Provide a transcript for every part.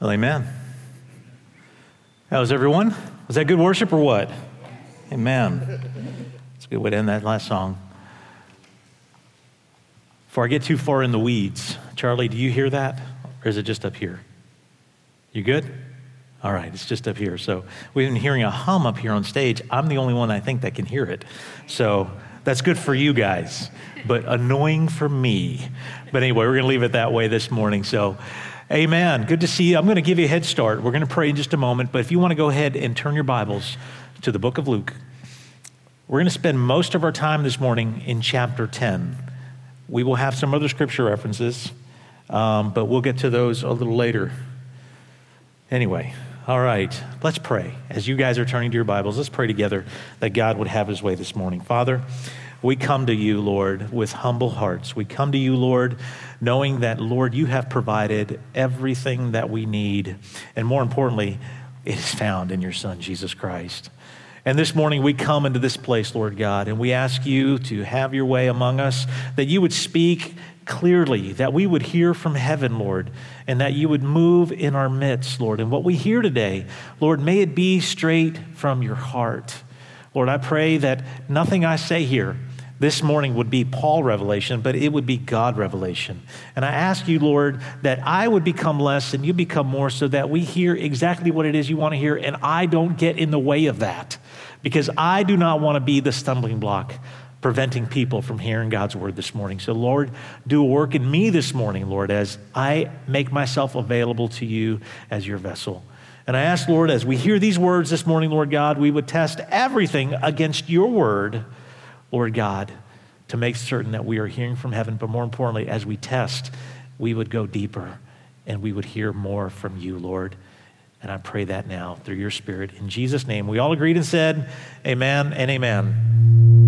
Well, amen. How's everyone? Was that good worship or what? Amen. That's a good way to end that last song. Before I get too far in the weeds, Charlie, do you hear that? Or is it just up here? You good? All right, it's just up here. So we've been hearing a hum up here on stage. I'm the only one I think that can hear it. So that's good for you guys, but annoying for me. But anyway, we're going to leave it that way this morning. So amen. Good to see you. I'm going to give you a head start. We're going to pray in just a moment. But if you want to go ahead and turn your Bibles to the book of Luke, we're going to spend most of our time this morning in chapter 10. We will have some other scripture references, but we'll get to those a little later. Anyway, all right, let's pray. As you guys are turning to your Bibles, let's pray together that God would have his way this morning. Father, we come to you, Lord, with humble hearts. We come to you, Lord, knowing that, Lord, you have provided everything that we need. And more importantly, it is found in your Son, Jesus Christ. And this morning we come into this place, Lord God, and we ask you to have your way among us, that you would speak clearly, that we would hear from heaven, Lord, and that you would move in our midst, Lord. And what we hear today, Lord, may it be straight from your heart. Lord, I pray that nothing I say here this morning would be Paul revelation, but it would be God revelation. And I ask you, Lord, that I would become less and you become more so that we hear exactly what it is you want to hear, and I don't get in the way of that, because I do not want to be the stumbling block preventing people from hearing God's word this morning. So, Lord, do a work in me this morning, Lord, as I make myself available to you as your vessel. And I ask, Lord, as we hear these words this morning, Lord God, we would test everything against your word, Lord God, to make certain that we are hearing from heaven. But more importantly, as we test, we would go deeper and we would hear more from you, Lord. And I pray that now through your Spirit. In Jesus' name, we all agreed and said, amen and amen.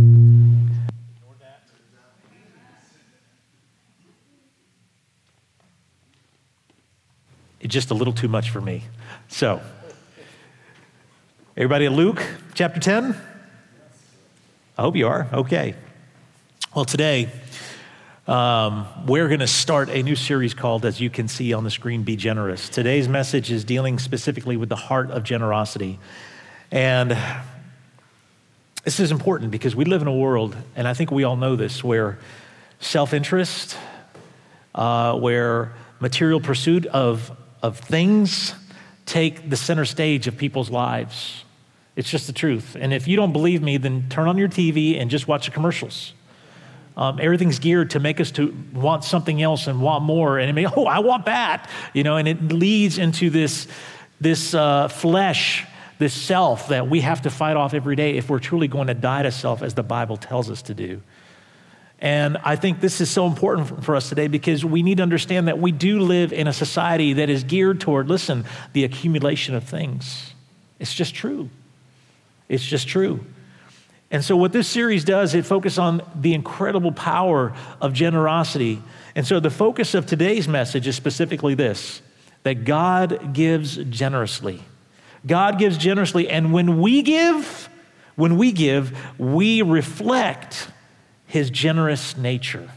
It's just a little too much for me. So, everybody at Luke chapter 10? I hope you are. Okay. Well, today, we're going to start a new series called, as you can see on the screen, Be Generous. Today's message is dealing specifically with the heart of generosity. And this is important because we live in a world, and I think we all know this, where self-interest, where material pursuit of things take the center stage of people's lives. It's just the truth. And if you don't believe me, then turn on your TV and just watch the commercials. Everything's geared to make us to want something else and want more. And I want that, and it leads into this flesh, this self that we have to fight off every day if we're truly going to die to self as the Bible tells us to do. And I think this is so important for us today because we need to understand that we do live in a society that is geared toward, the accumulation of things. It's just true. It's just true. And so what this series does, it focuses on the incredible power of generosity. And so the focus of today's message is specifically this, that God gives generously. God gives generously, and when we give, we reflect his generous nature.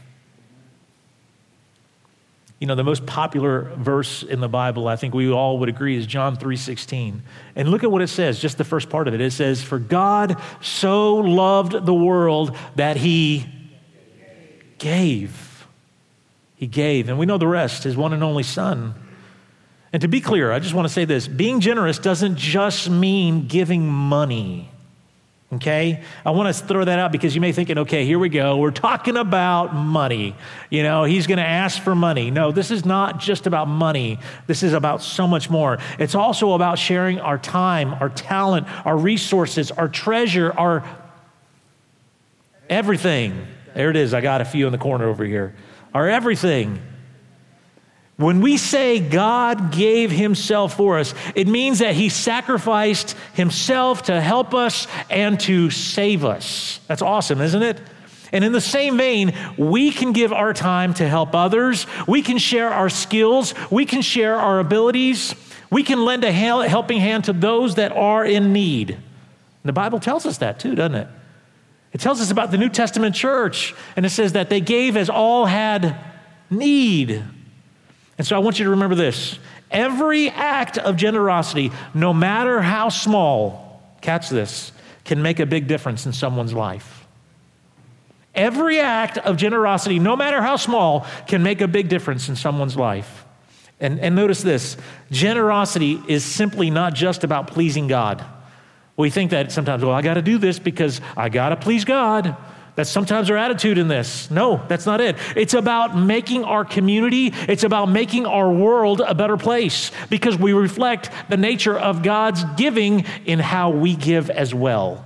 The most popular verse in the Bible, I think we all would agree, is John 3:16. And look at what it says, just the first part of it. It says, "For God so loved the world that he gave." He gave. And we know the rest, his one and only Son. And to be clear, I just want to say this. Being generous doesn't just mean giving money. Okay? I want to throw that out because you may be thinking, okay, here we go. We're talking about money. He's going to ask for money. No, this is not just about money. This is about so much more. It's also about sharing our time, our talent, our resources, our treasure, our everything. There it is. I got a few in the corner over here. Our everything. When we say God gave himself for us, it means that he sacrificed himself to help us and to save us. That's awesome, isn't it? And in the same vein, we can give our time to help others. We can share our skills. We can share our abilities. We can lend a helping hand to those that are in need. And the Bible tells us that too, doesn't it? It tells us about the New Testament church, and it says that they gave as all had need. And so I want you to remember this. Every act of generosity, no matter how small, catch this, can make a big difference in someone's life. Every act of generosity, no matter how small, can make a big difference in someone's life. And notice this, generosity is simply not just about pleasing God. We think that sometimes, well, I got to do this because I got to please God. That's sometimes our attitude in this. No, that's not it. It's about making our community, it's about making our world a better place because we reflect the nature of God's giving in how we give as well.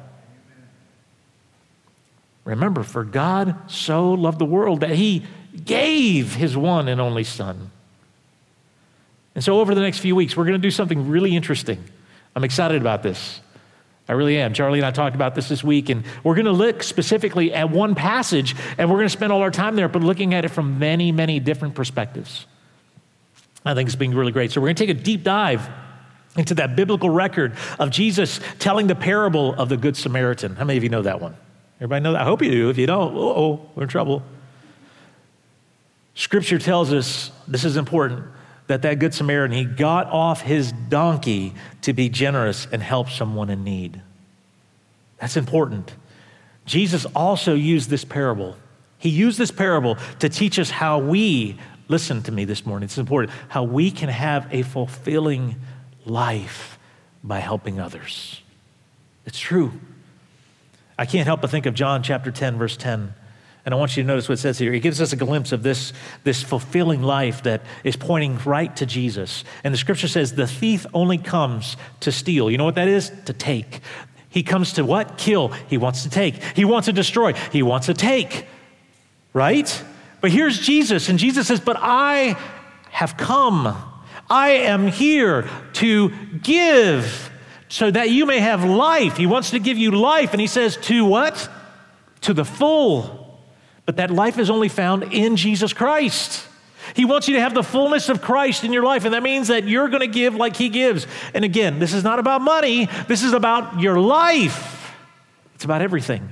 Remember, for God so loved the world that he gave his one and only Son. And so over the next few weeks, we're going to do something really interesting. I'm excited about this. I really am. Charlie and I talked about this week, and we're going to look specifically at one passage, and we're going to spend all our time there, but looking at it from many, many different perspectives. I think it's been really great. So we're going to take a deep dive into that biblical record of Jesus telling the parable of the Good Samaritan. How many of you know that one? Everybody know that? I hope you do. If you don't, we're in trouble. Scripture tells us, this is important, that Good Samaritan, he got off his donkey to be generous and help someone in need. That's important. Jesus also used this parable. He used this parable to teach us how we, listen to me this morning, it's important, how we can have a fulfilling life by helping others. It's true. I can't help but think of John chapter 10, verse 10. And I want you to notice what it says here. It gives us a glimpse of this fulfilling life that is pointing right to Jesus. And the scripture says the thief only comes to steal. You know what that is? To take. He comes to what? Kill. He wants to take. He wants to destroy. He wants to take. Right? But here's Jesus. And Jesus says, but I have come. I am here to give so that you may have life. He wants to give you life. And he says to what? To the full. But that life is only found in Jesus Christ. He wants you to have the fullness of Christ in your life, and that means that you're going to give like he gives. And again, this is not about money. This is about your life. It's about everything.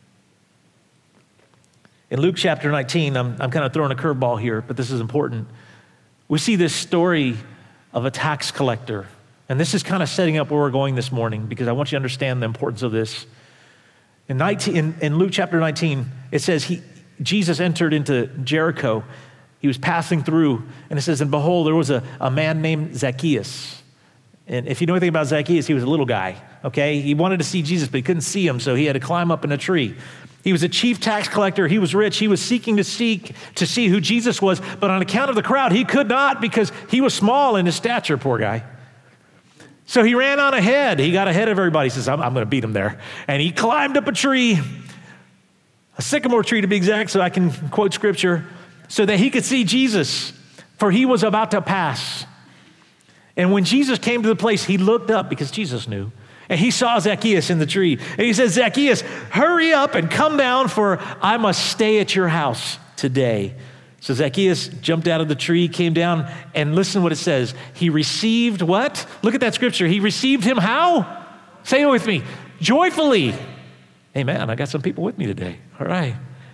In Luke chapter 19, I'm kind of throwing a curveball here, but this is important. We see this story of a tax collector, and this is kind of setting up where we're going this morning because I want you to understand the importance of this. In Luke chapter 19, it says Jesus entered into Jericho. He was passing through, and it says, and behold, there was a man named Zacchaeus. And if you know anything about Zacchaeus, he was a little guy, okay? He wanted to see Jesus, but he couldn't see him, so he had to climb up in a tree. He was a chief tax collector. He was rich. He was seeking to see who Jesus was, but on account of the crowd, he could not because he was small in his stature, poor guy. So he ran on ahead. He got ahead of everybody. He says, I'm going to beat him there. And he climbed up a tree, a sycamore tree to be exact, so I can quote scripture, so that he could see Jesus, for he was about to pass. And when Jesus came to the place, he looked up because Jesus knew. And he saw Zacchaeus in the tree. And he said, Zacchaeus, hurry up and come down, for I must stay at your house today. So Zacchaeus jumped out of the tree, came down, and listen what it says. He received what? Look at that scripture. He received him how? Say it with me. Joyfully. Amen. I got some people with me today. All right.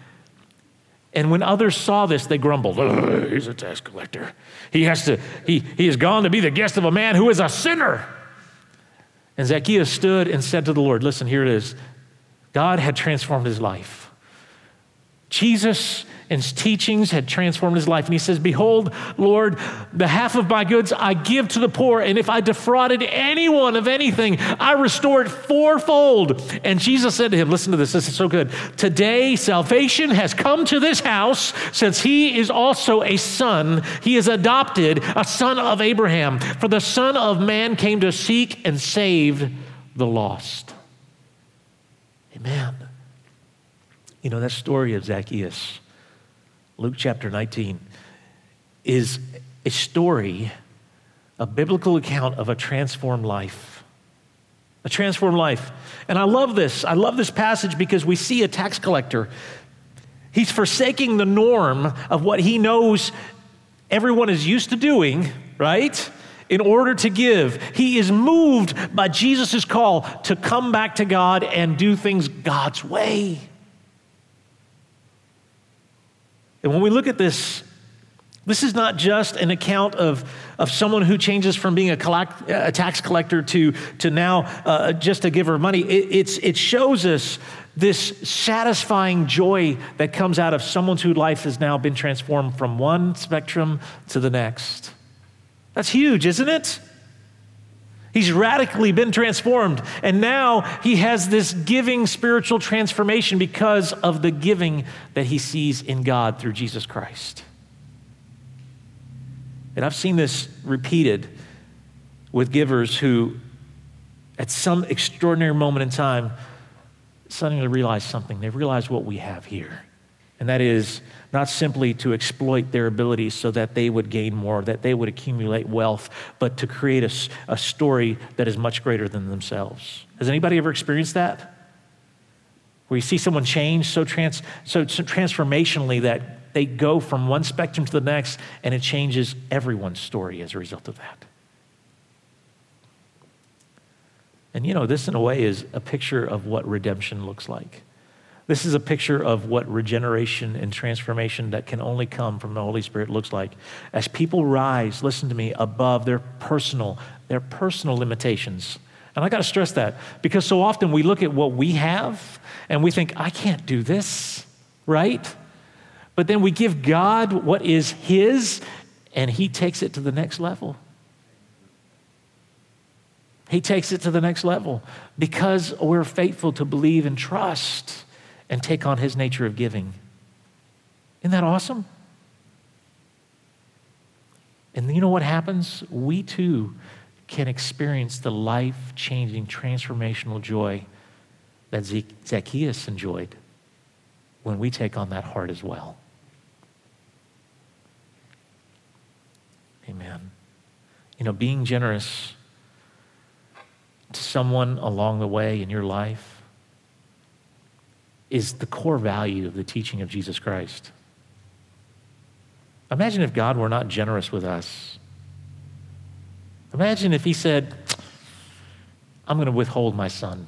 And when others saw this, they grumbled. Oh, he's a tax collector. He has gone to be the guest of a man who is a sinner. And Zacchaeus stood and said to the Lord, listen, here it is. God had transformed his life. Jesus and his teachings had transformed his life. And he says, behold, Lord, the half of my goods I give to the poor. And if I defrauded anyone of anything, I restore it fourfold. And Jesus said to him, listen to this. This is so good. Today, salvation has come to this house since he is also a son. He is adopted, a son of Abraham. For the Son of Man came to seek and save the lost. Amen. You know, that story of Zacchaeus, Luke chapter 19, is a story, a biblical account of a transformed life. A transformed life. And I love this. I love this passage because we see a tax collector. He's forsaking the norm of what he knows everyone is used to doing, right? In order to give. He is moved by Jesus' call to come back to God and do things God's way. And when we look at this This is not just an account of someone who changes from being a tax collector to now just a giver of money. It shows us this satisfying joy that comes out of someone whose life has now been transformed from one spectrum to the next. That's huge, isn't it? He's radically been transformed, and now he has this giving spiritual transformation because of the giving that he sees in God through Jesus Christ. And I've seen this repeated with givers who, at some extraordinary moment in time, suddenly realize something. They realize what we have here. And that is not simply to exploit their abilities so that they would gain more, that they would accumulate wealth, but to create a story that is much greater than themselves. Has anybody ever experienced that? Where you see someone change so transformationally that they go from one spectrum to the next, and it changes everyone's story as a result of that. And this in a way is a picture of what redemption looks like. This is a picture of what regeneration and transformation that can only come from the Holy Spirit looks like. As people rise, listen to me, above their personal limitations. And I got to stress that, because so often we look at what we have and we think, I can't do this, right? But then we give God what is his, and he takes it to the next level. He takes it to the next level because we're faithful to believe and trust and take on his nature of giving. Isn't that awesome? And you know what happens? We too can experience the life-changing, transformational joy that Zacchaeus enjoyed when we take on that heart as well. Amen. Being generous to someone along the way in your life is the core value of the teaching of Jesus Christ. Imagine if God were not generous with us. Imagine if he said, I'm going to withhold my son.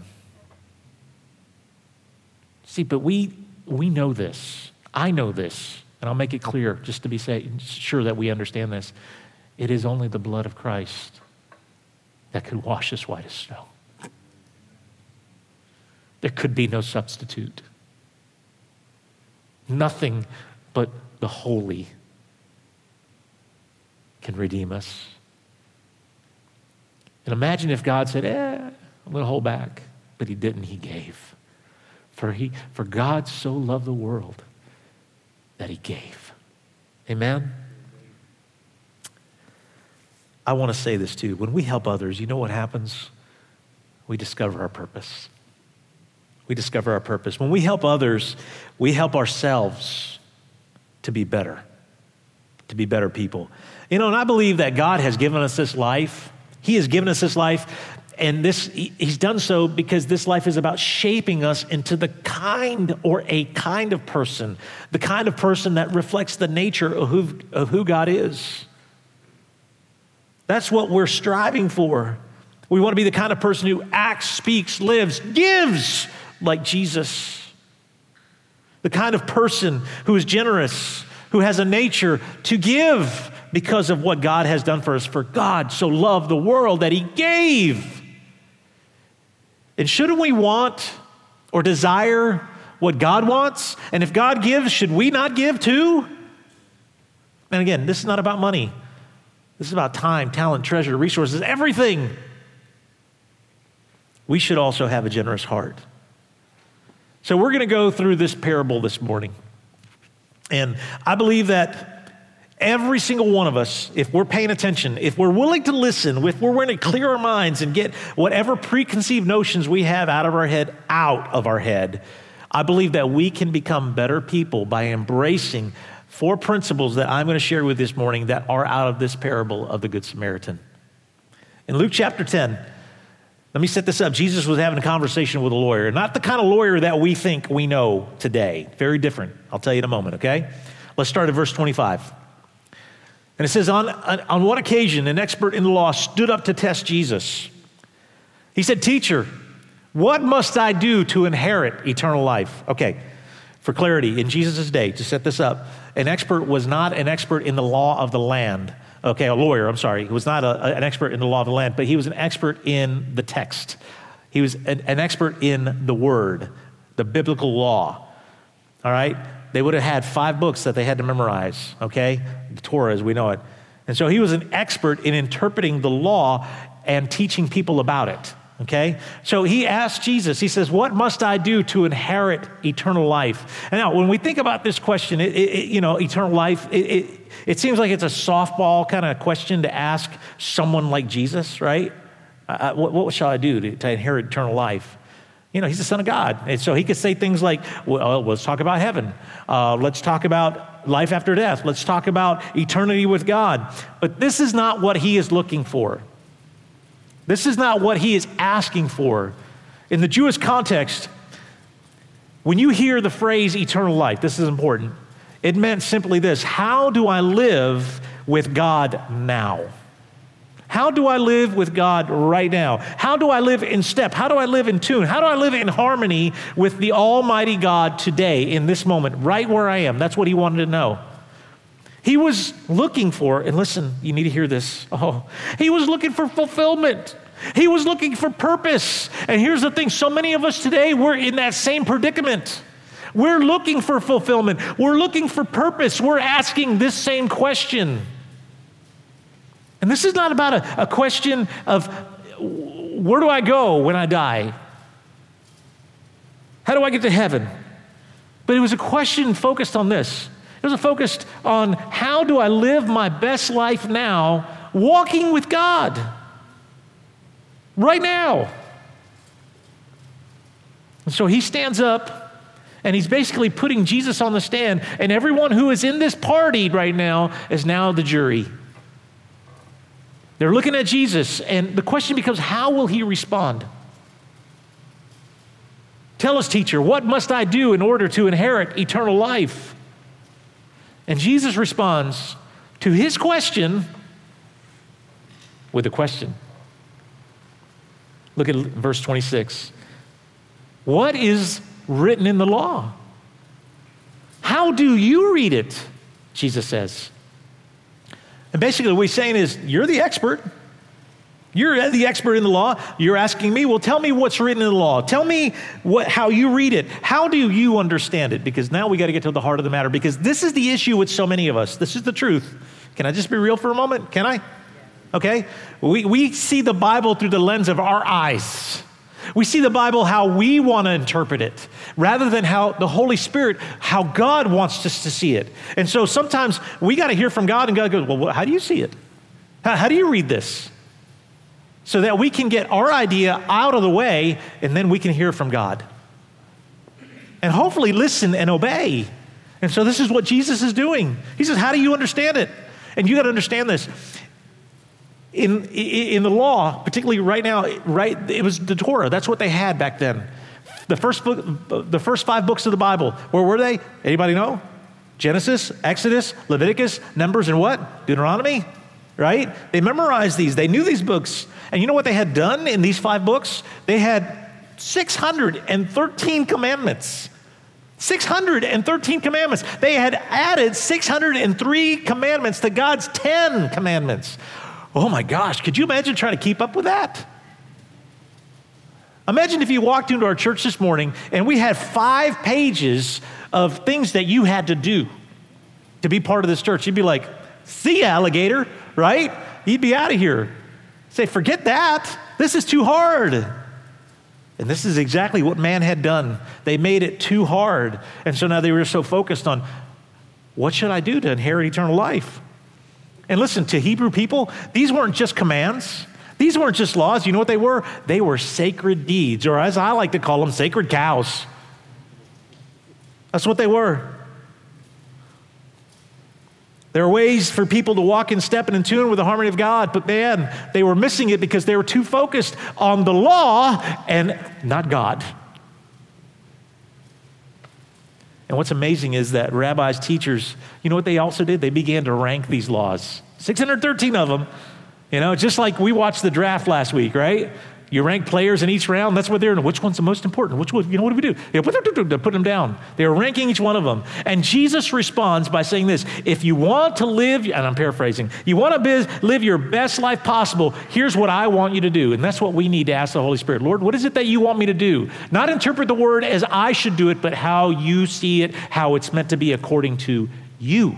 See, but we know this. I know this, and I'll make it clear just to be sure that we understand this. It is only the blood of Christ that could wash us white as snow. There could be no substitute. Nothing but the holy can redeem us. And imagine if God said, I'm going to hold back. But he didn't, he gave. For God so loved the world that he gave. Amen? I want to say this too. When we help others, you know what happens? We discover our purpose. We discover our purpose. When we help others, we help ourselves to be better people. And I believe that God has given us this life. He has given us this life, and he's done so because this life is about shaping us into a kind of person, the kind of person that reflects the nature of who God is. That's what we're striving for. We want to be the kind of person who acts, speaks, lives, gives like Jesus. The kind of person who is generous, who has a nature to give because of what God has done for us. For God so loved the world that he gave. And shouldn't we want or desire what God wants? And if God gives, should we not give too? And again, this is not about money. This is about time, talent, treasure, resources, everything. We should also have a generous heart. So we're going to go through this parable this morning. And I believe that every single one of us, if we're paying attention, if we're willing to listen, if we're willing to clear our minds and get whatever preconceived notions we have out of our head, I believe that we can become better people by embracing 4 principles that I'm going to share with this morning that are out of this parable of the Good Samaritan. In Luke chapter 10, let me set this up. Jesus was having a conversation with a lawyer, not the kind of lawyer that we think we know today. Very different. I'll tell you in a moment, okay? Let's start at verse 25. And it says, on one occasion, an expert in the law stood up to test Jesus. He said, "Teacher, what must I do to inherit eternal life?" Okay, for clarity, in Jesus' day, to set this up, An expert was not an expert in the law of the land. Okay, a lawyer, I'm sorry. He was not an expert in the law of the land, but he was an expert in the text. He was an expert in the word, the biblical law. All right? They would have had 5 books that they had to memorize, okay? The Torah as we know it. And so he was an expert in interpreting the law and teaching people about it, okay? So he asked Jesus, he says, what must I do to inherit eternal life? And now, when we think about this question, eternal life, it seems like it's a softball kind of question to ask someone like Jesus, right? What shall I do to inherit eternal life? He's the Son of God. And so he could say things like, well, let's talk about heaven. Let's talk about life after death. Let's talk about eternity with God. But this is not what he is looking for. This is not what he is asking for. In the Jewish context, when you hear the phrase eternal life, this is important. It meant simply this: how do I live with God now? How do I live with God right now? How do I live in step? How do I live in tune? How do I live in harmony with the Almighty God today, in this moment, right where I am? That's what he wanted to know. He was looking for, and listen, you need to hear this. He was looking for fulfillment. He was looking for purpose. And here's the thing, so many of us today, we're in that same predicament. We're looking for fulfillment. We're looking for purpose. We're asking this same question. And this is not about a question of where do I go when I die? How do I get to heaven? But it was a question focused on this. It was focused on how do I live my best life now, walking with God right now. And so he stands up and he's basically putting Jesus on the stand, and everyone who is in this party right now is now the jury. They're looking at Jesus, and the question becomes, how will he respond? Tell us, teacher, what must I do in order to inherit eternal life? And Jesus responds to his question with a question. Look at verse 26. What is written in the law? How do you read it? Jesus says. And basically what he's saying is, you're the expert. You're the expert in the law. You're asking me, well, tell me what's written in the law. Tell me how you read it. How do you understand it? Because now we got to get to the heart of the matter, because this is the issue with so many of us. This is the truth. Can I just be real for a moment? Can I? Okay. We see the Bible through the lens of our eyes. We see the Bible how we want to interpret it, rather than how the Holy Spirit, how God wants us to see it. And so sometimes we got to hear from God, and God goes, well, how do you see it? How do you read this? So that we can get our idea out of the way, and then we can hear from God. And hopefully listen and obey. And so this is what Jesus is doing. He says, how do you understand it? And you got to understand this. In the law, particularly right now, right, it was the Torah. That's what they had back then. The first 5 books of the Bible, where were they? Anybody know? Genesis, Exodus, Leviticus, Numbers, and what? Deuteronomy, right? They memorized these. They knew these books. And you know what they had done in these 5 books? They had 613 commandments. 613 commandments. They had added 603 commandments to God's 10 commandments. Oh my gosh, could you imagine trying to keep up with that? Imagine if you walked into our church this morning and we had 5 pages of things that you had to do to be part of this church. You'd be like, see ya, alligator, right? You'd be out of here. Say, forget that. This is too hard. And this is exactly what man had done. They made it too hard. And so now they were so focused on, what should I do to inherit eternal life? And listen, to Hebrew people, these weren't just commands. These weren't just laws. You know what they were? They were sacred deeds, or as I like to call them, sacred cows. That's what they were. There are ways for people to walk in step and in tune with the harmony of God, but man, they were missing it because they were too focused on the law and not God. And what's amazing is that rabbis, teachers, you know what they also did? They began to rank these laws. 613 of them, just like we watched the draft last week, right? You rank players in each round. That's what they're doing. Which one's the most important? Which one, what do we do? They put them down. They're ranking each one of them. And Jesus responds by saying this: if you want to live, and I'm paraphrasing, you want to live your best life possible, here's what I want you to do. And that's what we need to ask the Holy Spirit. Lord, what is it that you want me to do? Not interpret the word as I should do it, but how you see it, how it's meant to be according to you.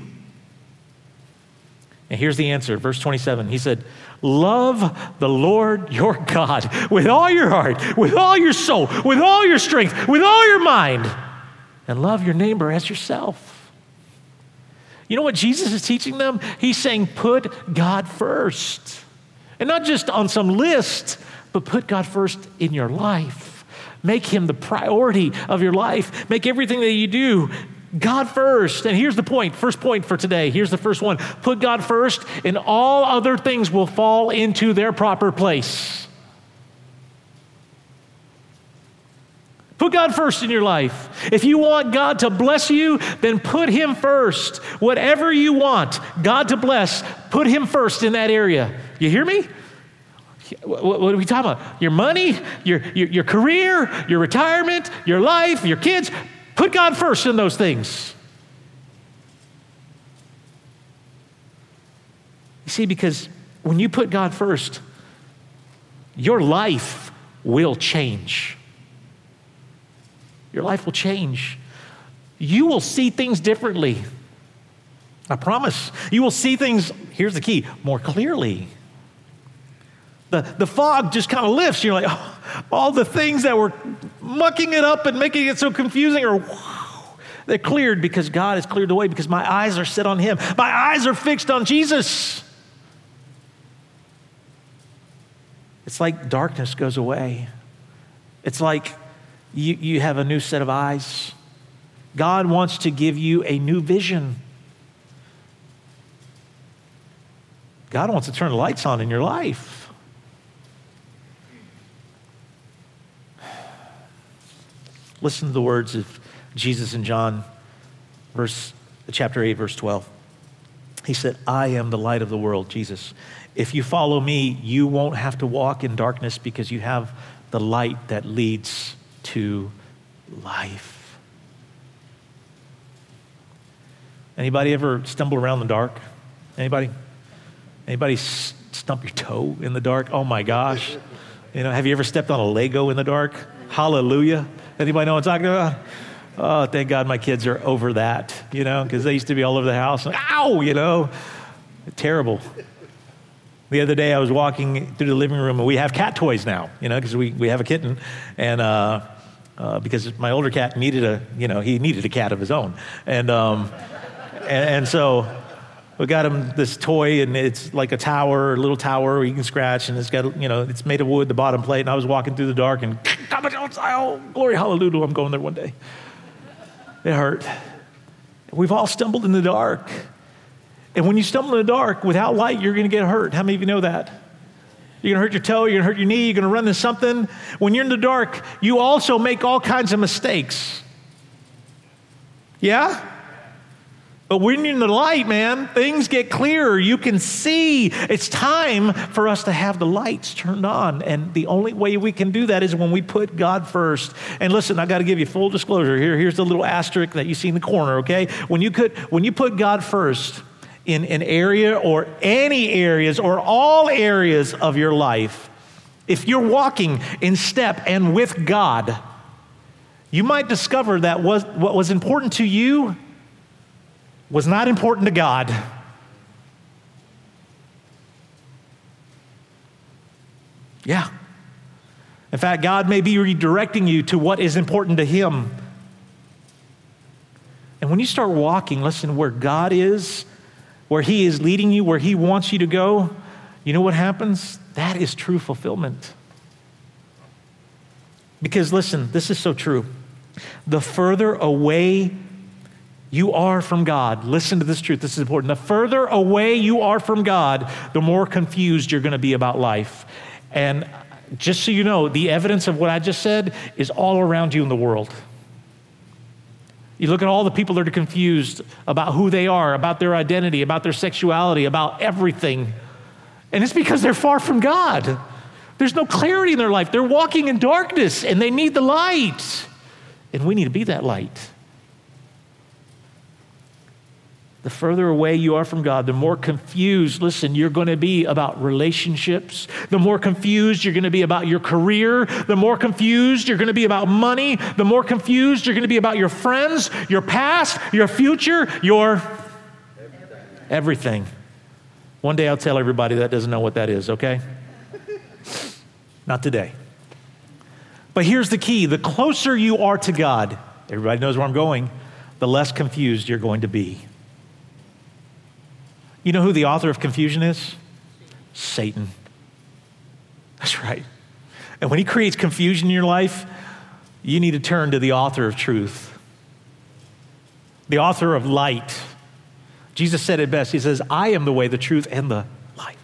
And here's the answer, verse 27. He said, love the Lord your God with all your heart, with all your soul, with all your strength, with all your mind, and love your neighbor as yourself. You know what Jesus is teaching them? He's saying, put God first. And not just on some list, but put God first in your life. Make him the priority of your life. Make everything that you do God first. And here's the point, first point for today. Here's the first one. Put God first, and all other things will fall into their proper place. Put God first in your life. If you want God to bless you, then put him first. Whatever you want God to bless, put him first in that area. You hear me? What are we talking about? Your money, your career, your retirement, your life, your kids. Put God first in those things. You see, because when you put God first, your life will change. Your life will change. You will see things differently. I promise. You will see things, here's the key, more clearly. The fog just kind of lifts. You're like, oh, all the things that were mucking it up and making it so confusing they're cleared because God has cleared the way, because my eyes are set on him. My eyes are fixed on Jesus. It's like darkness goes away. It's like you have a new set of eyes. God wants to give you a new vision. God wants to turn the lights on in your life. Listen to the words of Jesus in John, chapter 8, verse 12. He said, I am the light of the world, Jesus. If you follow me, you won't have to walk in darkness because you have the light that leads to life. Anybody ever stumble around in the dark? Anybody? Anybody stump your toe in the dark? Oh my gosh. Have you ever stepped on a Lego in the dark? Hallelujah. Anybody know what I'm talking about? Oh, thank God my kids are over that, because they used to be all over the house. Ow, terrible. The other day I was walking through the living room, and we have cat toys now, because we have a kitten. And because my older cat needed a cat of his own. And so we got him this toy, and it's like a tower, a little tower where you can scratch, and it's got, it's made of wood, the bottom plate. And I was walking through the dark, and oh, glory, hallelujah, I'm going there one day. It hurt. We've all stumbled in the dark. And when you stumble in the dark without light, you're going to get hurt. How many of you know that? You're going to hurt your toe, you're going to hurt your knee, you're going to run into something. When you're in the dark, you also make all kinds of mistakes. Yeah? But when you're in the light, man, things get clearer. You can see. It's time for us to have the lights turned on. And the only way we can do that is when we put God first. And listen, I got to give you full disclosure here. Here's the little asterisk that you see in the corner, okay? When you put God first in an area or any areas or all areas of your life, if you're walking in step and with God, you might discover that what was important to you was not important to God. Yeah. In fact, God may be redirecting you to what is important to him. And when you start walking, listen, where God is, where he is leading you, where he wants you to go, you know what happens? That is true fulfillment. Because listen, this is so true. The further away you are from God, listen to this truth, this is important. The further away you are from God, the more confused you're going to be about life. And just so you know, the evidence of what I just said is all around you in the world. You look at all the people that are confused about who they are, about their identity, about their sexuality, about everything. And it's because they're far from God. There's no clarity in their life. They're walking in darkness and they need the light. And we need to be that light. The further away you are from God, the more confused, listen, you're going to be about relationships. The more confused you're going to be about your career. The more confused you're going to be about money. The more confused you're going to be about your friends, your past, your future, your everything. One day I'll tell everybody that doesn't know what that is, okay? Not today. But here's the key. The closer you are to God, everybody knows where I'm going, the less confused you're going to be. You know who the author of confusion is? Satan. That's right. And when he creates confusion in your life, you need to turn to the author of truth, the author of light. Jesus said it best. He says, I am the way, the truth, and the life.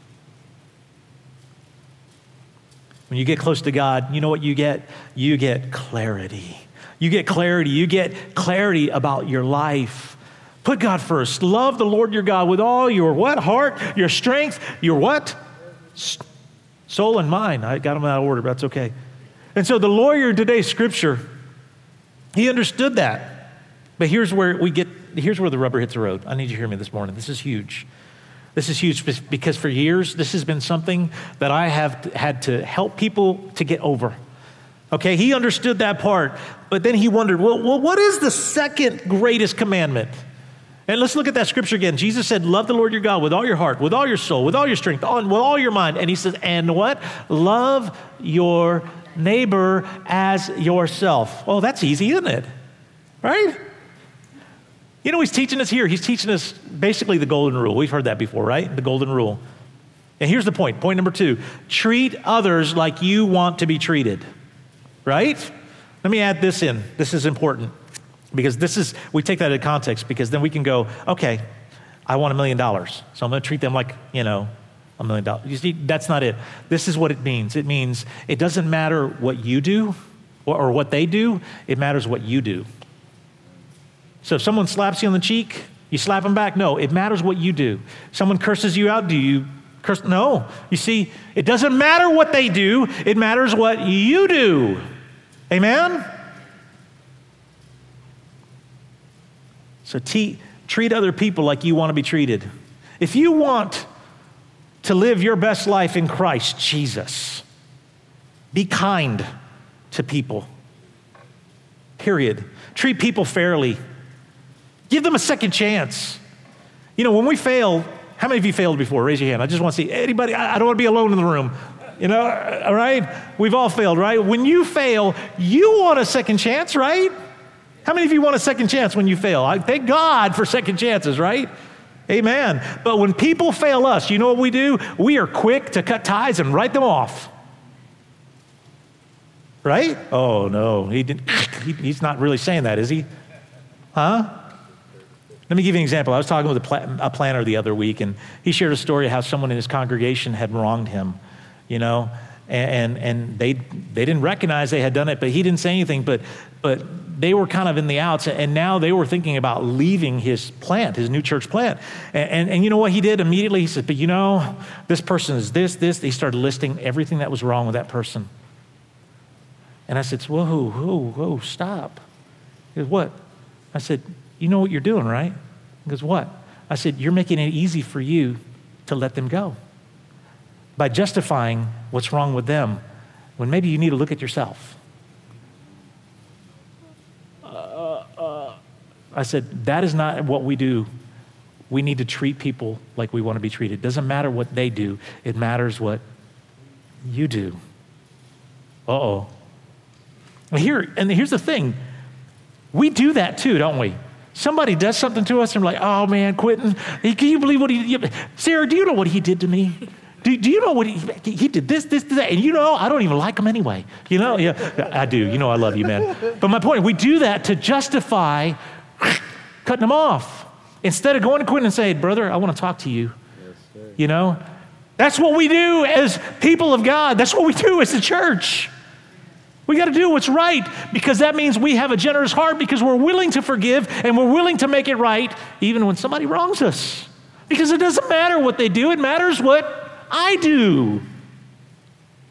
When you get close to God, you know what you get? You get clarity. You get clarity. You get clarity about your life. Put God first. Love the Lord your God with all your what? Heart, your strength, your what? Soul and mind. I got them out of order, but that's okay. And so the lawyer in today's scripture, he understood that. But here's where the rubber hits the road. I need you to hear me this morning. This is huge. This is huge because for years, this has been something that I have had to help people to get over. Okay, he understood that part, but then he wondered, well, what is the second greatest commandment? And let's look at that scripture again. Jesus said, love the Lord your God with all your heart, with all your soul, with all your strength, with all your mind. And he says, and what? Love your neighbor as yourself. Oh, that's easy, isn't it? Right? You know, he's teaching us here. He's teaching us basically the golden rule. We've heard that before, right? The golden rule. And here's the point. Point number 2. Treat others like you want to be treated. Right? Let me add this in. This is important. Because we take that in context because then we can go, okay, I want $1 million. So I'm going to treat them like, $1 million. You see, that's not it. This is what it means. It means it doesn't matter what you do or what they do. It matters what you do. So if someone slaps you on the cheek, you slap them back? No, it matters what you do. Someone curses you out, do you curse? No. You see, it doesn't matter what they do. It matters what you do. Amen? So treat other people like you want to be treated. If you want to live your best life in Christ Jesus, be kind to people. Period. Treat people fairly. Give them a second chance. When we fail, how many of you failed before? Raise your hand. I just want to see anybody. I don't want to be alone in the room. All right? We've all failed, right? When you fail, you want a second chance, right? How many of you want a second chance when you fail? I thank God for second chances, right? Amen. But when people fail us, you know what we do? We are quick to cut ties and write them off. Right? Oh, no. He's not really saying that, is he? Huh? Let me give you an example. I was talking with a planner the other week, and he shared a story of how someone in his congregation had wronged him, and they didn't recognize they had done it, but he didn't say anything, but they were kind of in the outs, and now they were thinking about leaving his plant, his new church plant. And you know what he did immediately? He said, but this person is this. He started listing everything that was wrong with that person. And I said, whoa, stop. He goes, what? I said, you know what you're doing, right? He goes, what? I said, you're making it easy for you to let them go by justifying what's wrong with them when maybe you need to look at yourself. I said, that is not what we do. We need to treat people like we want to be treated. It doesn't matter what they do. It matters what you do. Uh-oh. Here's the thing. We do that too, don't we? Somebody does something to us and we're like, oh man, Quentin, can you believe what he did? Sarah, do you know what he did to me? Do you know what he did this, that? And I don't even like him anyway. Yeah, I do. I love you, man. But my point, we do that to justify cutting them off. Instead of going to Quentin and saying, brother, I want to talk to you. Yes, that's what we do as people of God. That's what we do as a church. We got to do what's right because that means we have a generous heart because we're willing to forgive and we're willing to make it right even when somebody wrongs us. Because it doesn't matter what they do. It matters what I do.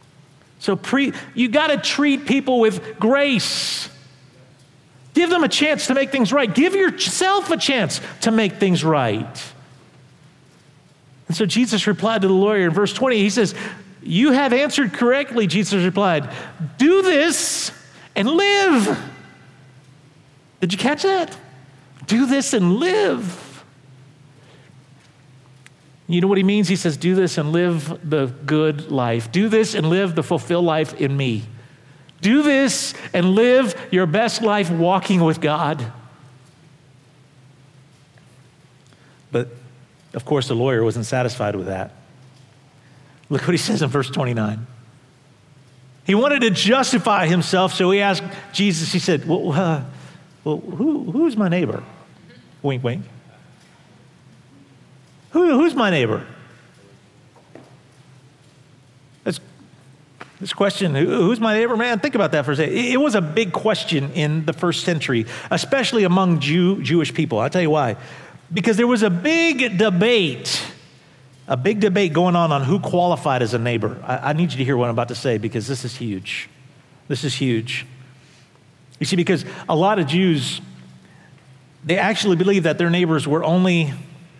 So you got to treat people with grace. Give them a chance to make things right. Give yourself a chance to make things right. And so Jesus replied to the lawyer in verse 20. He says, "You have answered correctly," Jesus replied. "Do this and live." Did you catch that? Do this and live. You know what he means? He says, do this and live the good life. Do this and live the fulfilled life in me. Do this and live your best life walking with God. But, of course, the lawyer wasn't satisfied with that. Look what he says in verse 29. He wanted to justify himself, so he asked Jesus, he said, well, who's my neighbor? Wink, wink. Who's my neighbor? This question, who's my neighbor? Man, think about that for a second. It was a big question in the first century, especially among Jewish people. I'll tell you why. Because there was a big debate going on who qualified as a neighbor. I need you to hear what I'm about to say because this is huge. This is huge. You see, because a lot of Jews, they actually believed that their neighbors were only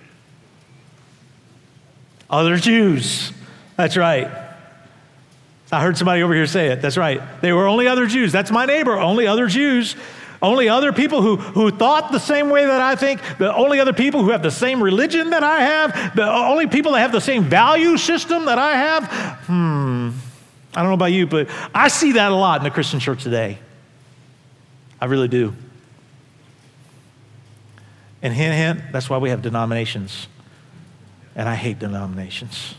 other Jews. That's right. I heard somebody over here say it. That's right. They were only other Jews. That's my neighbor, only other Jews. Only other people who thought the same way that I think, the only other people who have the same religion that I have, the only people that have the same value system that I have. I don't know about you, but I see that a lot in the Christian church today. I really do. And hint, hint, that's why we have denominations. And I hate denominations.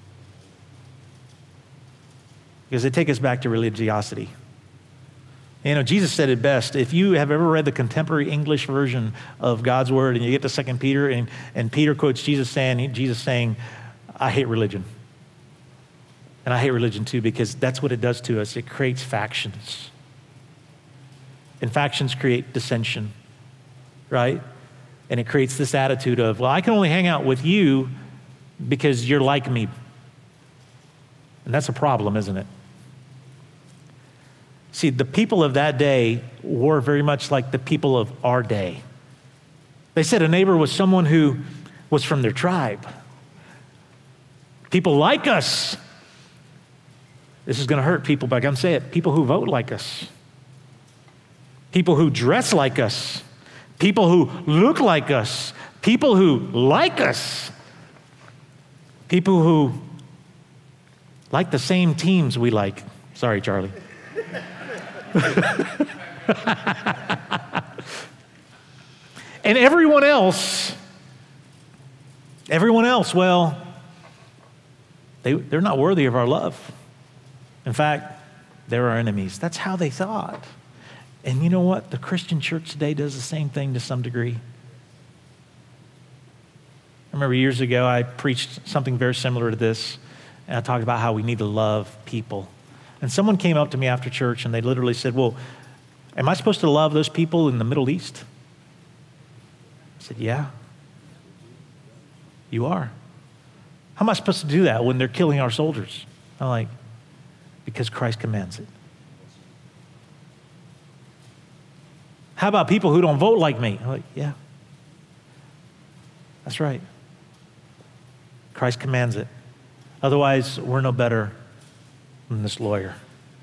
Because they take us back to religiosity. You know, Jesus said it best. If you have ever read the contemporary English version of God's word and you get to 2 Peter and Peter quotes Jesus saying, I hate religion. And I hate religion too because that's what it does to us. It creates factions. And factions create dissension, right? And it creates this attitude of, well, I can only hang out with you because you're like me. And that's a problem, isn't it? See, the people of that day were very much like the people of our day. They said a neighbor was someone who was from their tribe. People like us. This is going to hurt people, but I'm going to say it. People who vote like us. People who dress like us. People who look like us. People who like us. People who like the same teams we like. Sorry, Charlie. And everyone else, well, they're not worthy of our love. In fact, they're our enemies. That's how they thought. And you know what? The Christian church today does the same thing to some degree. I remember years ago, I preached something very similar to this, and I talked about how we need to love people. And someone came up to me after church, and they literally said, well, am I supposed to love those people in the Middle East? I said, yeah, you are. How am I supposed to do that when they're killing our soldiers? I'm like, because Christ commands it. How about people who don't vote like me? I'm like, yeah, that's right. Christ commands it. Otherwise, we're no better than this lawyer.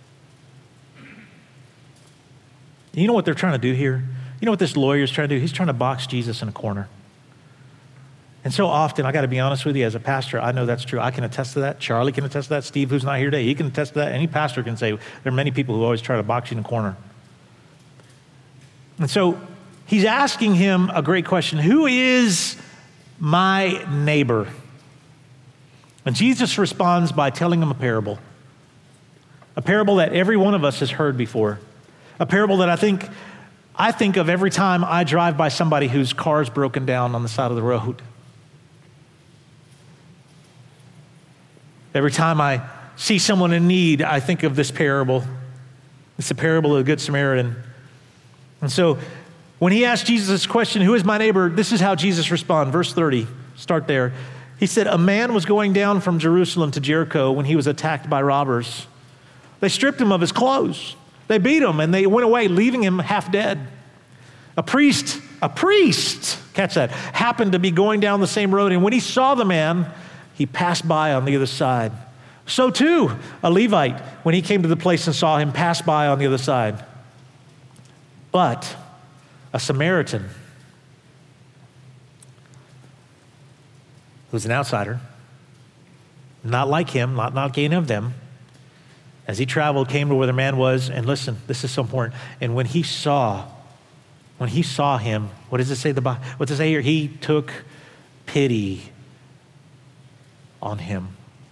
You know what they're trying to do here? You know what this lawyer is trying to do? He's trying to box Jesus in a corner. And so often, I got to be honest with you, as a pastor, I know that's true. I can attest to that. Charlie can attest to that. Steve, who's not here today, he can attest to that. Any pastor can say there are many people who always try to box you in a corner. And so he's asking him a great question. Who is my neighbor? And Jesus responds by telling him a parable that every one of us has heard before, a parable that I think of every time I drive by somebody whose car's broken down on the side of the road. Every time I see someone in need, I think of this parable. It's the parable of the Good Samaritan. And so when he asked Jesus this question, who is my neighbor? This is how Jesus responded. Verse 30, start there. He said, a man was going down from Jerusalem to Jericho when he was attacked by robbers. They stripped him of his clothes. They beat him, and they went away, leaving him half dead. A priest, catch that, happened to be going down the same road, and when he saw the man, he passed by on the other side. So too, a Levite, when he came to the place and saw him, passed by on the other side. But a Samaritan, who's an outsider, not like him, not like any of them, as he traveled, came to where the man was, and listen, this is so important. And when he saw him, what does it say? What does it say here? He took pity on him.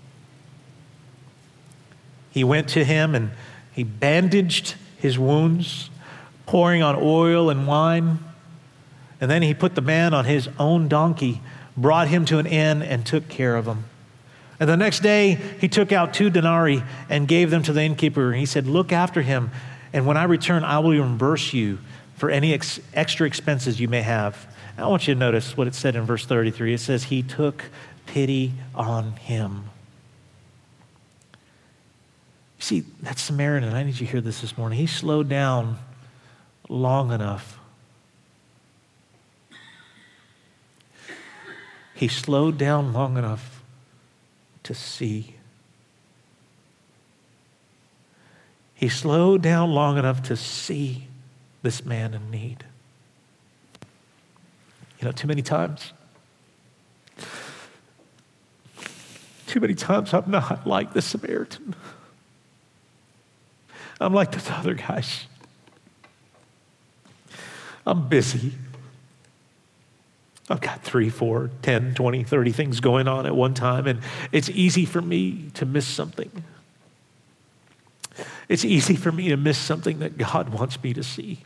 He went to him and he bandaged his wounds, pouring on oil and wine. And then he put the man on his own donkey, brought him to an inn, and took care of him. And the next day, he took out 2 denarii and gave them to the innkeeper. He said, look after him, and when I return, I will reimburse you for any extra expenses you may have. And I want you to notice what it said in verse 33. It says, he took pity on him. You see, that Samaritan, I need you to hear this morning. He slowed down long enough. He slowed down long enough to see. He slowed down long enough to see this man in need. You know, too many times I'm not like the Samaritan. I'm like those other guys. I'm busy. I've got 3, 4, 10, 20, 30 things going on at one time, and it's easy for me to miss something. It's easy for me to miss something that God wants me to see.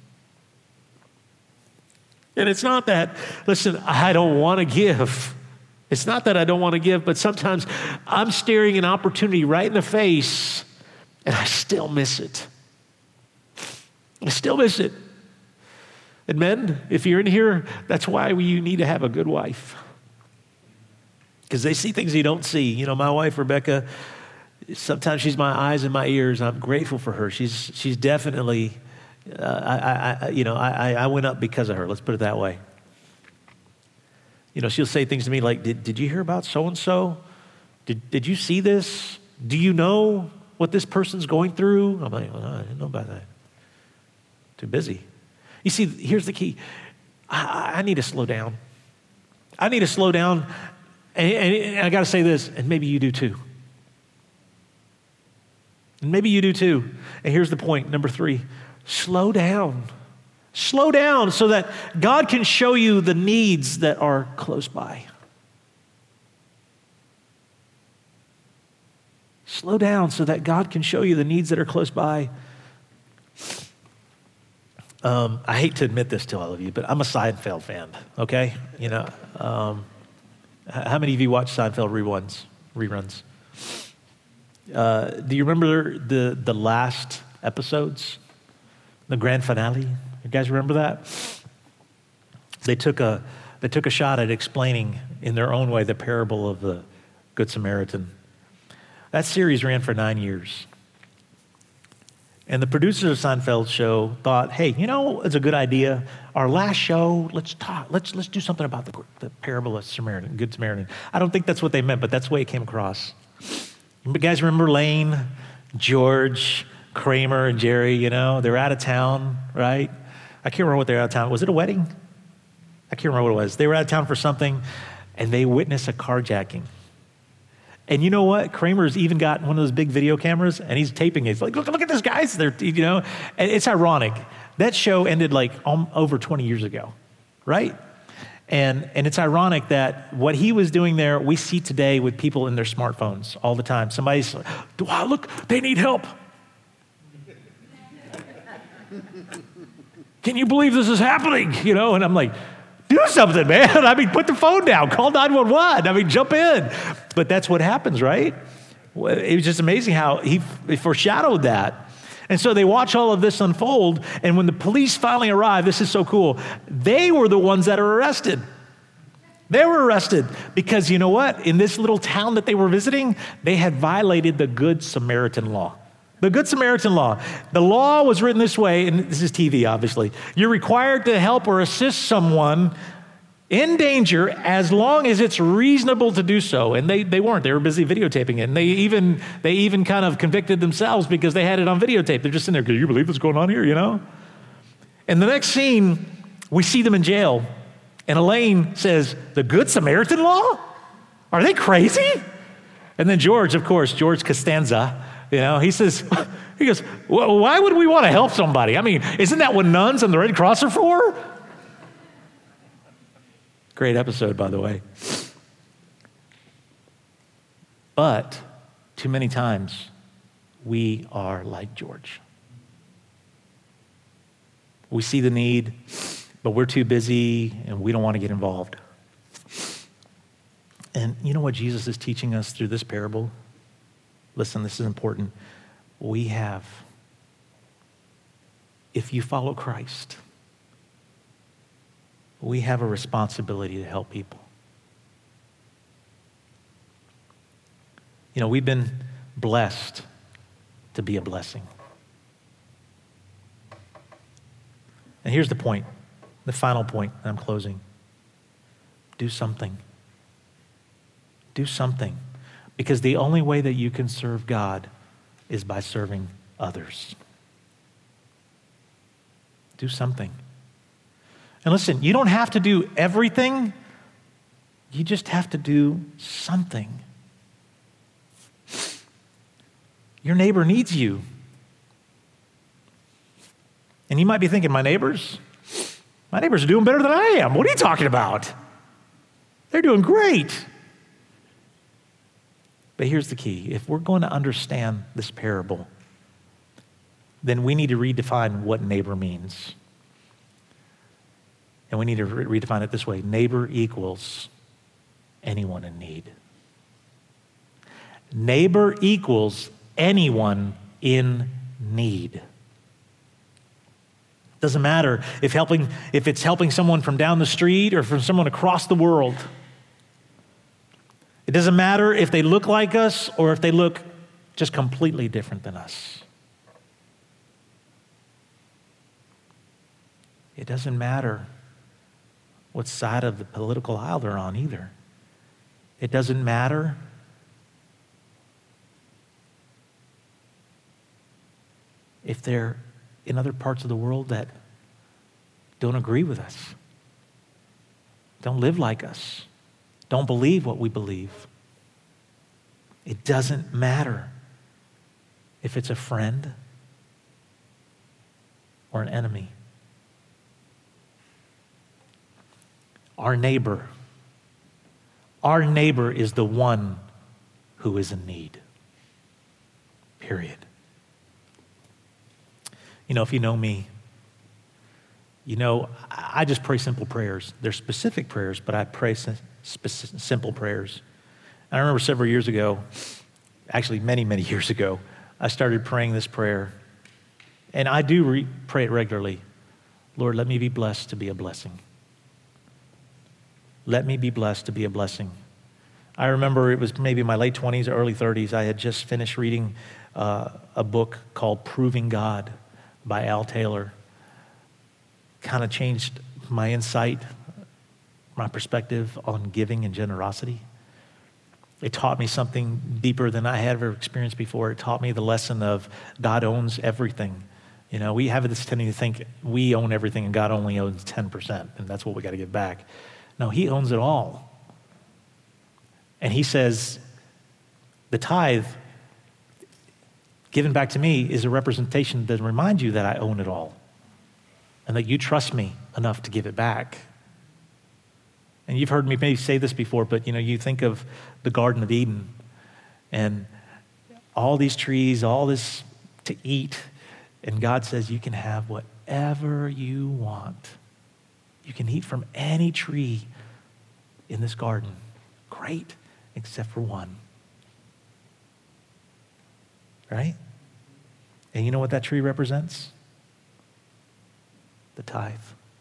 And it's not that, listen, I don't want to give. It's not that I don't want to give, but sometimes I'm staring an opportunity right in the face, and I still miss it. I still miss it. And men, if you're in here, that's why you need to have a good wife. Because they see things you don't see. You know, my wife, Rebecca, sometimes she's my eyes and my ears. I'm grateful for her. She's definitely, I went up because of her. Let's put it that way. You know, she'll say things to me like, did you hear about so-and-so? Did you see this? Do you know what this person's going through? I'm like, well, I didn't know about that. Too busy. You see, here's the key. I need to slow down. I need to slow down. And I got to say this, and maybe you do too. And maybe you do too. And here's the point, number 3. Slow down. Slow down so that God can show you the needs that are close by. Slow down so that God can show you the needs that are close by. I hate to admit this to all of you, but I'm a Seinfeld fan, okay? You know, how many of you watch Seinfeld reruns? Do you remember the last episodes? The grand finale? You guys remember that? They took a shot at explaining in their own way the parable of the Good Samaritan. That series ran for 9 years. And the producers of Seinfeld's show thought, hey, you know, it's a good idea. Our last show, let's do something about the parable of Samaritan, Good Samaritan. I don't think that's what they meant, but that's the way it came across. You guys remember Lane, George, Kramer, and Jerry, you know? They're out of town, right? I can't remember what they were out of town. Was it a wedding? I can't remember what it was. They were out of town for something, and they witnessed a carjacking. And you know what? Kramer's even got one of those big video cameras, and he's taping it. He's like, look at this, guys. They're, you know, and it's ironic. That show ended like over 20 years ago, right? And it's ironic that what he was doing there, we see today with people in their smartphones all the time. Somebody's like, wow, look, they need help. Can you believe this is happening? You know, and I'm like, do something, man. I mean, put the phone down. Call 911. I mean, jump in. But that's what happens, right? It was just amazing how he foreshadowed that. And so they watch all of this unfold, and when the police finally arrive, this is so cool, they were the ones that are arrested. They were arrested because, you know what? In this little town that they were visiting, they had violated the Good Samaritan law. The Good Samaritan law. The law was written this way, and this is TV, obviously. You're required to help or assist someone in danger as long as it's reasonable to do so. And they weren't. They were busy videotaping it. And they even kind of convicted themselves because they had it on videotape. They're just in there, do you believe what's going on here, you know? And the next scene, we see them in jail. And Elaine says, the Good Samaritan law? Are they crazy? And then George, of course, George Costanza, you know, he goes, well, why would we want to help somebody? I mean, isn't that what nuns and the Red Cross are for? Great episode, by the way. But too many times, we are like George. We see the need, but we're too busy and we don't want to get involved. And you know what Jesus is teaching us through this parable? Listen, this is important. If you follow Christ, we have a responsibility to help people. You know, we've been blessed to be a blessing. And here's the point, the final point, and I'm closing. Do something. Do something. Because the only way that you can serve God is by serving others. Do something. And listen, you don't have to do everything. You just have to do something. Your neighbor needs you. And you might be thinking, my neighbors are doing better than I am. What are you talking about? They're doing great. But here's the key. If we're going to understand this parable, then we need to redefine what neighbor means. And we need to redefine it this way. Neighbor equals anyone in need. Neighbor equals anyone in need. Doesn't matter if it's helping someone from down the street or from someone across the world. It doesn't matter if they look like us or if they look just completely different than us. It doesn't matter what side of the political aisle they're on either. It doesn't matter if they're in other parts of the world that don't agree with us, don't live like us, don't believe what we believe. It doesn't matter if it's a friend or an enemy. Our neighbor is the one who is in need. Period. You know, if you know me, you know, I just pray simple prayers. They're specific prayers, but I pray simple prayers. And I remember several years ago, actually many, many years ago, I started praying this prayer. And I do pray it regularly. Lord, let me be blessed to be a blessing. Let me be blessed to be a blessing. I remember it was maybe my late 20s or early 30s. I had just finished reading a book called Proving God by Al Taylor. Kind of changed my insight, my perspective on giving and generosity. It taught me something deeper than I had ever experienced before. It taught me the lesson of God owns everything. You know, we have this tendency to think we own everything and God only owns 10%, and that's what we got to give back. No, he owns it all. And he says, the tithe given back to me is a representation that reminds you that I own it all and that you trust me enough to give it back. And you've heard me maybe say this before, but you know, you think of the Garden of Eden and all these trees, all this to eat, and God says you can have whatever you want. You can eat from any tree in this garden. Great, except for one. Right? And you know what that tree represents? The tithe.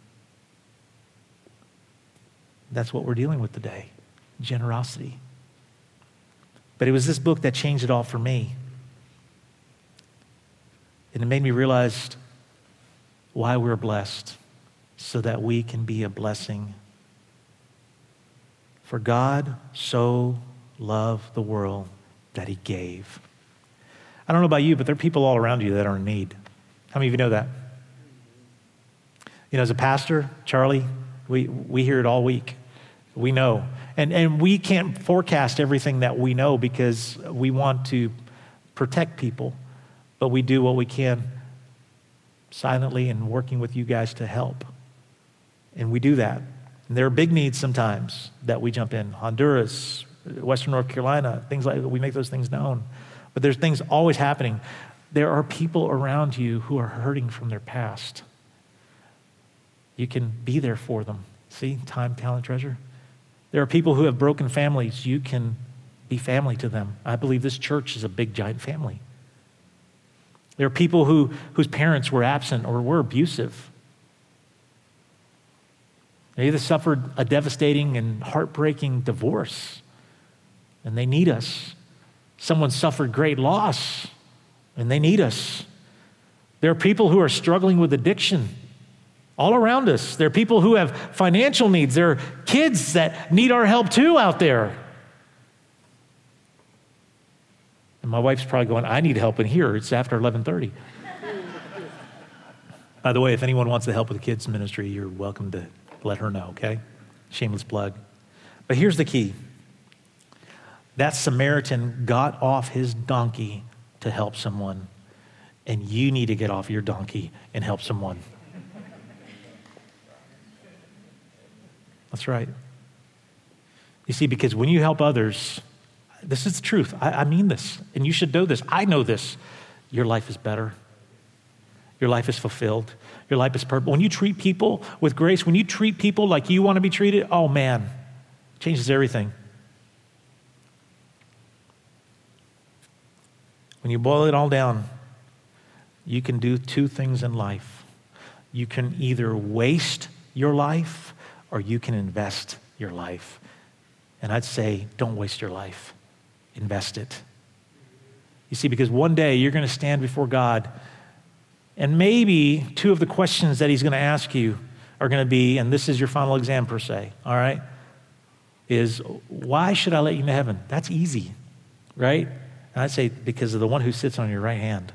That's what we're dealing with today. Generosity. But it was this book that changed it all for me. And it made me realize why we're blessed, so that we can be a blessing. For God so loved the world that he gave. I don't know about you, but there are people all around you that are in need. How many of you know that? You know, as a pastor, Charlie, we hear it all week. We know. And we can't forecast everything that we know because we want to protect people, but we do what we can silently and working with you guys to help. And we do that. And there are big needs sometimes that we jump in. Honduras, Western North Carolina, things like that. We make those things known. But there's things always happening. There are people around you who are hurting from their past. You can be there for them. See, time, talent, treasure. There are people who have broken families. You can be family to them. I believe this church is a big, giant family. There are people whose parents were absent or were abusive. They either suffered a devastating and heartbreaking divorce, and they need us. Someone suffered great loss, and they need us. There are people who are struggling with addiction all around us. There are people who have financial needs. There are kids that need our help too out there. And my wife's probably going, I need help in here. It's after 11:30. By the way, if anyone wants to help with the kids' ministry, you're welcome to let her know, okay? Shameless plug. But here's the key. That Samaritan got off his donkey to help someone, and you need to get off your donkey and help someone. That's right. You see, because when you help others, this is the truth. I mean this, and you should know this. I know this. Your life is better. Your life is fulfilled. Your life is purple. When you treat people with grace, when you treat people like you want to be treated, oh man, it changes everything. When you boil it all down, you can do two things in life. You can either waste your life or you can invest your life. And I'd say, don't waste your life. Invest it. You see, because one day you're going to stand before God, and maybe two of the questions that he's going to ask you are going to be, and this is your final exam per se, all right, is why should I let you into heaven? That's easy, right? And I'd say because of the one who sits on your right hand.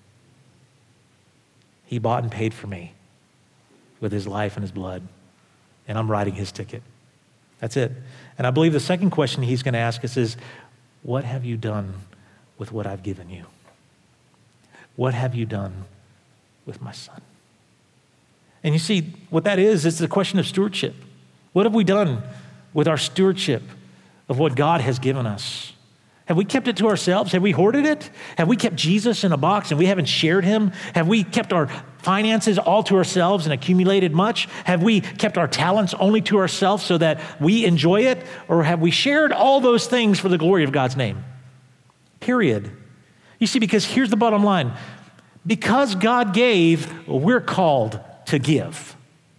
He bought and paid for me with his life and his blood, and I'm writing his ticket. That's it. And I believe the second question he's going to ask us is, what have you done with what I've given you? What have you done with my son? And you see, what that is, it's a question of stewardship. What have we done with our stewardship of what God has given us? Have we kept it to ourselves? Have we hoarded it? Have we kept Jesus in a box and we haven't shared him? Have we kept our finances all to ourselves and accumulated much? Have we kept our talents only to ourselves so that we enjoy it? Or have we shared all those things for the glory of God's name? Period. You see, because here's the bottom line. Because God gave, we're called to give.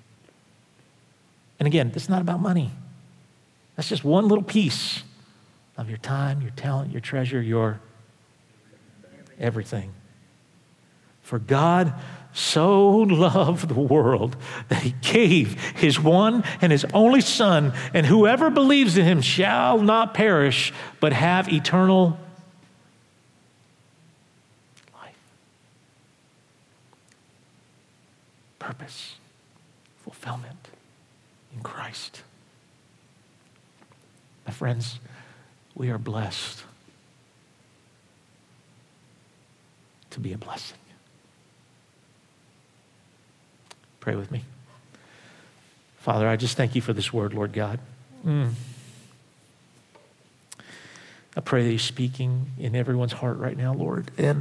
And again, it's not about money. That's just one little piece of your time, your talent, your treasure, your everything. For God so loved the world that he gave his one and his only Son, and whoever believes in him shall not perish, but have eternal life. Purpose, fulfillment in Christ. My friends, we are blessed to be a blessing. Pray with me. Father, I just thank you for this word, Lord God. I pray that you're speaking in everyone's heart right now, Lord. And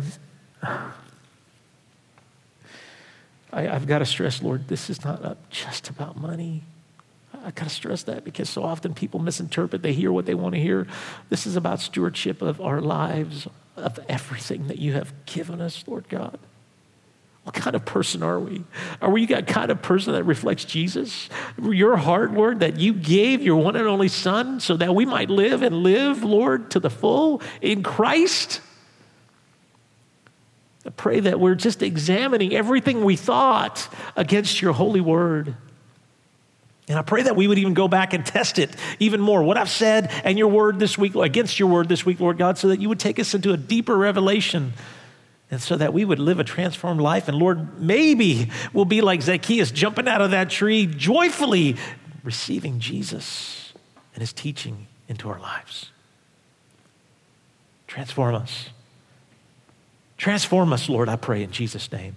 I've got to stress, Lord, this is not just about money. I got to stress that because so often people misinterpret. They hear what they want to hear. This is about stewardship of our lives, of everything that you have given us, Lord God. What kind of person are we? Are we that kind of person that reflects Jesus? Your heart, Lord, that you gave your one and only Son so that we might live and live, Lord, to the full in Christ? pray that we're just examining everything we thought against your holy word. And I pray that we would even go back and test it even more, what I've said and your word this week, against your word this week, Lord God, so that you would take us into a deeper revelation and so that we would live a transformed life. And Lord, maybe we'll be like Zacchaeus, jumping out of that tree, joyfully receiving Jesus and his teaching into our lives. Transform us. Transform us, Lord, I pray in Jesus' name.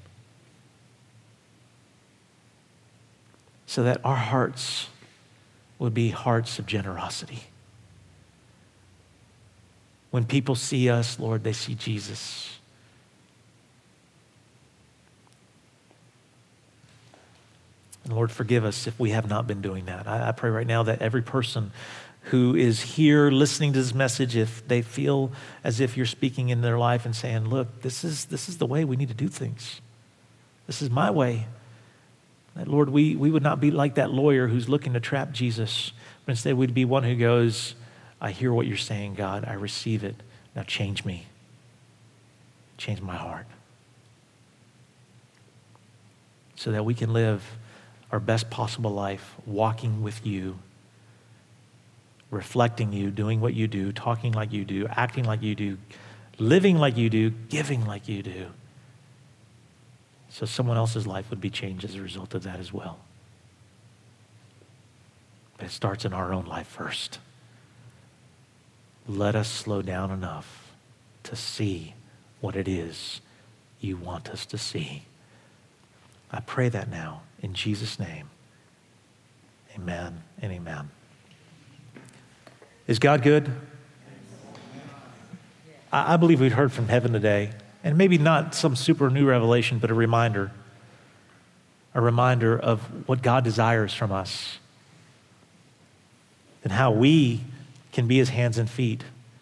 So that our hearts would be hearts of generosity. When people see us, Lord, they see Jesus. And Lord, forgive us if we have not been doing that. I pray right now that every person who is here listening to this message, if they feel as if you're speaking in their life and saying, look, this is the way we need to do things. This is my way. That, Lord, we would not be like that lawyer who's looking to trap Jesus, but instead we'd be one who goes, I hear what you're saying, God. I receive it. Now change me. Change my heart. So that we can live our best possible life, walking with you, reflecting you, doing what you do, talking like you do, acting like you do, living like you do, giving like you do. So someone else's life would be changed as a result of that as well. But it starts in our own life first. Let us slow down enough to see what it is you want us to see. I pray that now in Jesus' name. Amen and amen. Is God good? I believe we've heard from heaven today. And maybe not some super new revelation, but a reminder of what God desires from us and how we can be his hands and feet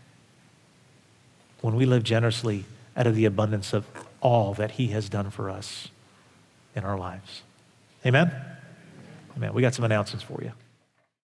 when we live generously out of the abundance of all that he has done for us in our lives. Amen? Amen. We got some announcements for you.